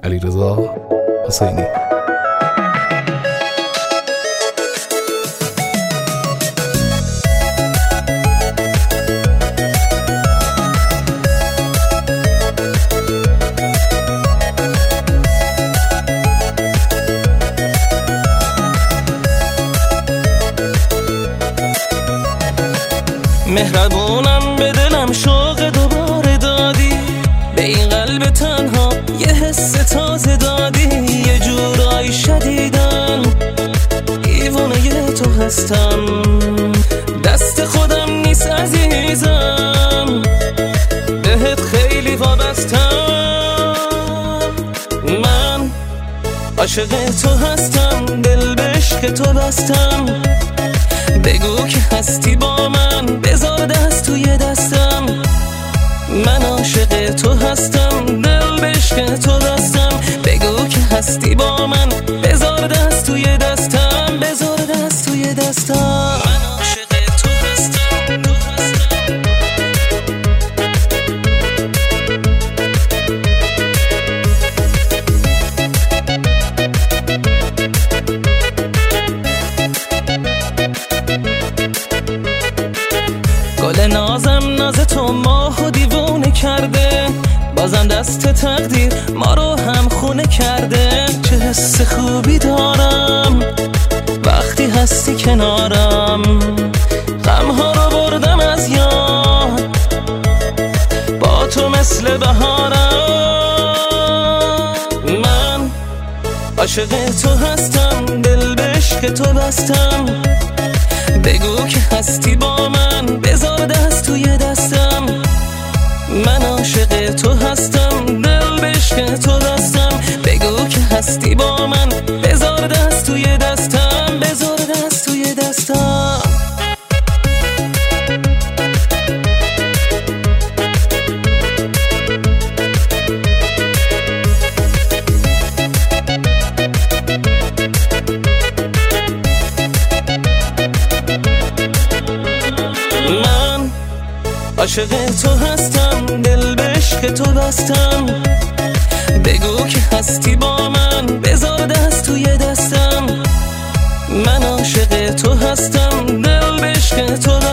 علیرضا حسینی. مهربونم به دلم شوق دوباره دادی، به این قلب تنها یه حس تازه دادی. یه جورای شدیدن دیوانه تو هستم، دست خودم نیست عزیزم، بهت خیلی وابستم. من عاشق تو هستم، دل به عشق تو بستم. بگو که هستی با من، بذار دست توی دستم. من عاشق تو هستم، دل به عشق تو بستم. بگو که هستی با من، بذار دست توی دستم، بذار دست توی دستم. من عاشق تو هستم، تو هستم. گل نازم ناز تو ماهو دیوونه کرده، بازم دست تقدیر ما رو هم خونه کرده. چه حس خوبی دارم وقتی هستی کنارم، غمها رو بردم از یاد، با تو مثل بهارم. من عاشق تو هستم، دل به عشق تو بستم. بگو که هستی با من، بذار دست توی دستم. من عاشق تو هستم، دل به عشق تو بستم. بگو که هستی با من، بذار دست توی دستم، بذار دست توی دستم. من عاشق تو هستم، دل به عشق تو بستم. بگو که هستی با من، بذار دست توی دستم. من عاشق تو هستم، دل به عشق تو